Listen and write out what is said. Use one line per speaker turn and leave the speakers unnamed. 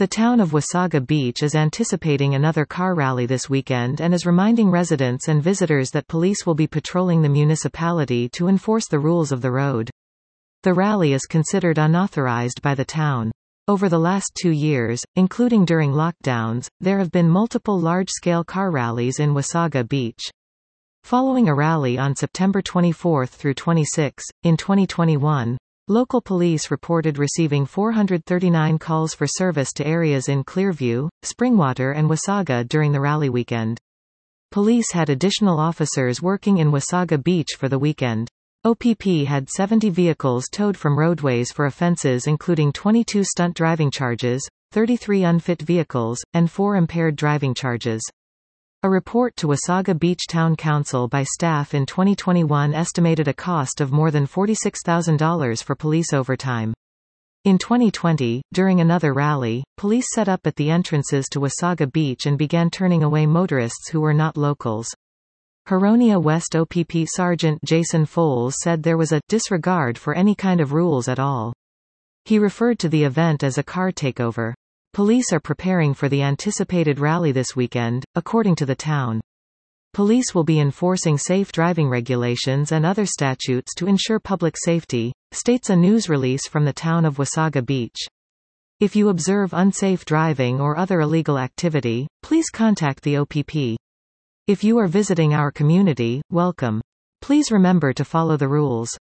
The town of Wasaga Beach is anticipating another car rally this weekend and is reminding residents and visitors that police will be patrolling the municipality to enforce the rules of the road. The rally is considered unauthorized by the town. Over the last 2 years, including during lockdowns, there have been multiple large-scale car rallies in Wasaga Beach. Following a rally on September 24 through 26, in 2021, local police reported receiving 439 calls for service to areas in Clearview, Springwater and Wasaga during the rally weekend. Police had additional officers working in Wasaga Beach for the weekend. OPP had 70 vehicles towed from roadways for offenses including 22 stunt driving charges, 33 unfit vehicles, and 4 impaired driving charges. A report to Wasaga Beach Town Council by staff in 2021 estimated a cost of more than $46,000 for police overtime. In 2020, during another rally, police set up at the entrances to Wasaga Beach and began turning away motorists who were not locals. Huronia West OPP Sergeant Jason Foles said there was a disregard for any kind of rules at all. He referred to the event as a car takeover. Police are preparing for the anticipated rally this weekend, according to the town. Police will be enforcing safe driving regulations and other statutes to ensure public safety, states a news release from the town of Wasaga Beach. If you observe unsafe driving or other illegal activity, please contact the OPP. If you are visiting our community, welcome. Please remember to follow the rules.